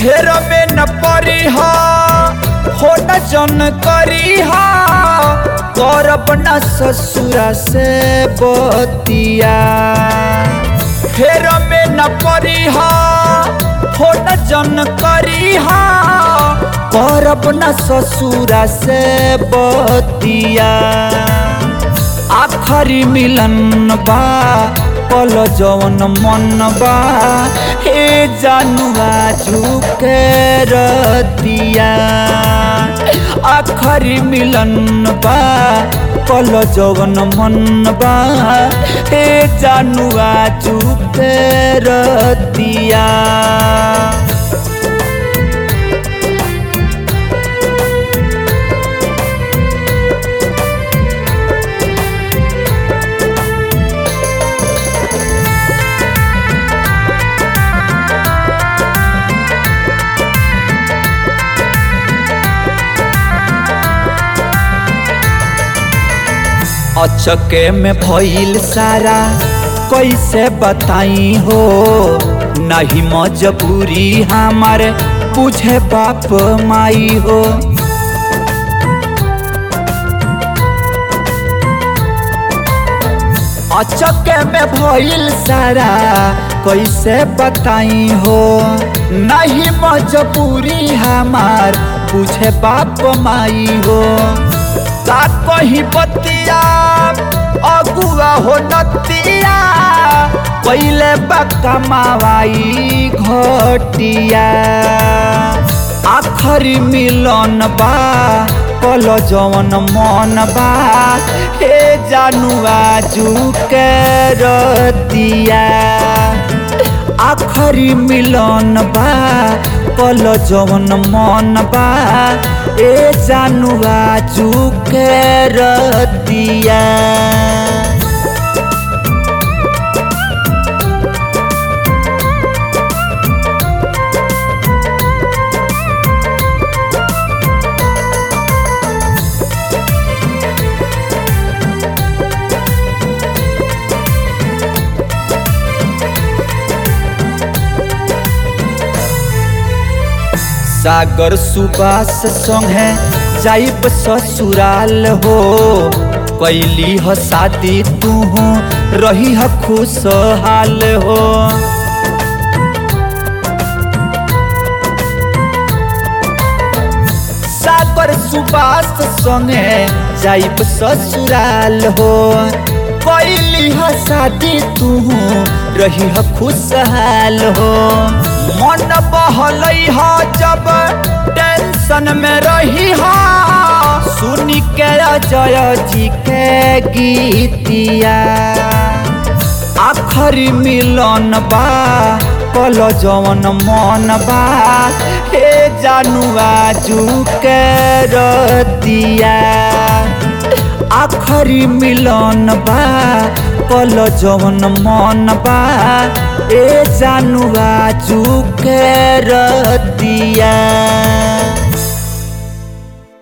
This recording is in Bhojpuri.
फेर में न परी होट जन करी करब न ससुरा से बतिया। फेर में न परी होट जन करी करब न ससुरा से बतिया। आखरी मिलन बा पल जवन मन बा हे जानुआ झुके रतिया। आखरी मिलन बा पल जवन मन बा हे जानुआ झुके रतिया। अचके में भइल सारा कैसे बताई हो, नहीं मजबूरी हमारे बुझे बाप माई हो। अचके में भइल सारा कैसे बताई हो, नहीं मजबूरी हमार बुझे बाप माई हो। का कहीं बतिया अगुआ हो नतिया पहले बकमावाई घटिया। आखरी मिलन बा पल जवन मन बा हे जानुआ झुके रतिया। आखरी मिलन बा पल जवन मन बा ए जानुआ झुके रतिया। सागर सुबास संगे जाइब ससुराल हो, कैली ह शादी तू रही ह खुशहाल हो। सागर सुबास संगे जाइब ससुराल हो, कैली ह शादी तू रही ह खुशहाल हो। मन बहलई जब टेंशन में रही सुनी के अजय जी के गीतिया। आखरी मिलन बा पल जवन मन बा हे जानुआ झुके रतिया। आखरी मिलन बा पल जवन मन बा ए जानुआ झुके रतिया।